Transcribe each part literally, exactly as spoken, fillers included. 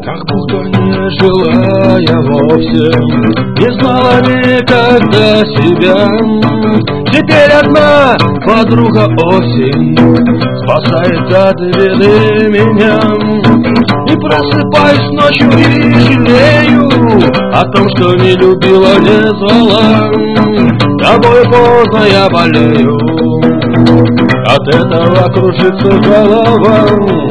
как будто не жила я вовсе, не знала никогда себя. Теперь одна подруга осень спасает от беды меня. И просыпаюсь ночью и жалею о том, что не любила, не звала. Тобой поздно я болею, от этого кружится голова.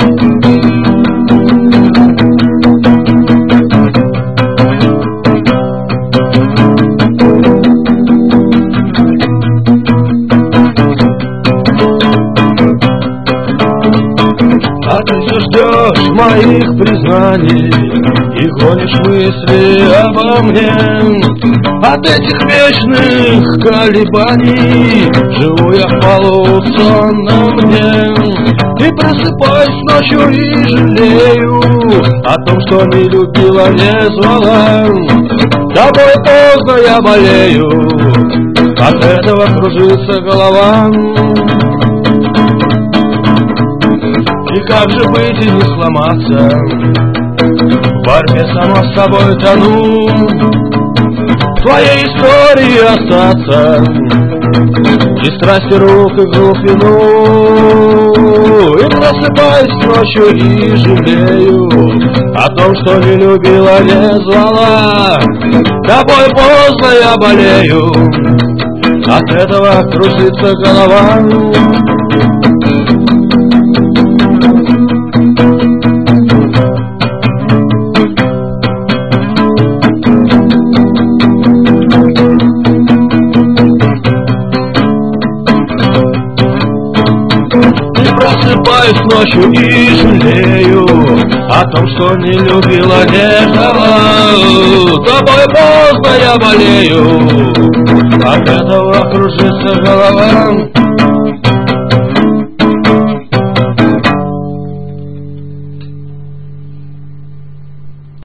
А ты все ждешь моих признаний и гонишь мысли обо мне. От этих вечных колебаний живу я в полусонном дне. И просыпаюсь ночью и жалею о том, что не любила, не звала. Тобой поздно я болею, от этого кружится голова. И как же быть и не сломаться, в борьбе сама с собой тону, в твоей истории остаться, и страсти рук и глубину. И просыпаюсь ночью и жалею о том, что не любила, не звала. Тобой поздно я болею, от этого кружится голова. Просыпаюсь ночью и жалею о том, что не любила, не ждала. Тобой поздно я болею, от этого кружится голова.